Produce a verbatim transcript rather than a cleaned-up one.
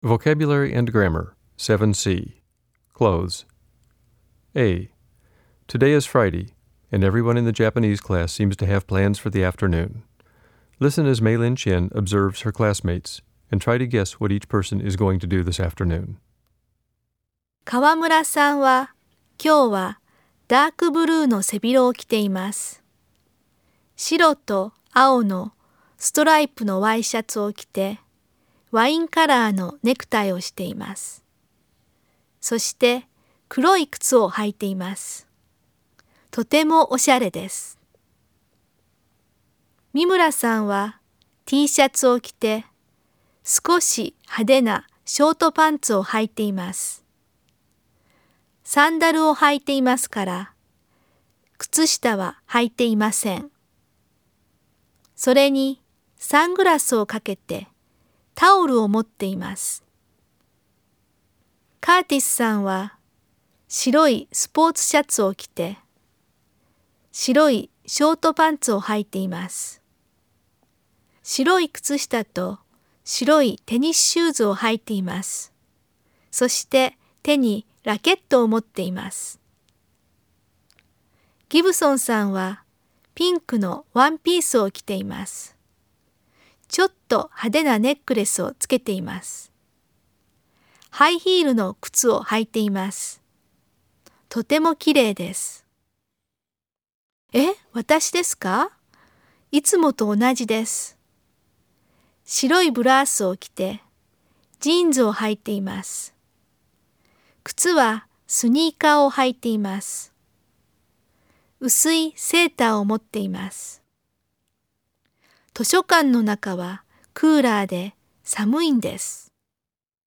Vocabulary and Grammar, seven C. Clothes. A. Today is Friday, and everyone in the Japanese class seems to have plans for the afternoon. Listen as Mei-Lin Chen observes her classmates, and try to guess what each person is going to do this afternoon. 川村さんは今日はダークブルーの背広を着ています。白と青のストライプのワイシャツを着て、ワインカラーのネクタイをしています。そして黒い靴を履いています。とてもおしゃれです。三村さんは T シャツを着て、少し派手なショートパンツを履いています。サンダルを履いていますから、靴下は履いていません。それにサングラスをかけてタオルを持っています。カーティスさんは白いスポーツシャツを着て、白いショートパンツを履いています。白い靴下と白いテニスシューズを履いています。そして手にラケットを持っています。ギブソンさんはピンクのワンピースを着ています。ちょっと派手なネックレスをつけています。ハイヒールの靴を履いています。とてもきれいです。え、私ですか？いつもと同じです。白いブラウスを着て、ジーンズを履いています。靴はスニーカーを履いています。薄いセーターを持っています。図書館の中はクーラーで寒いんです。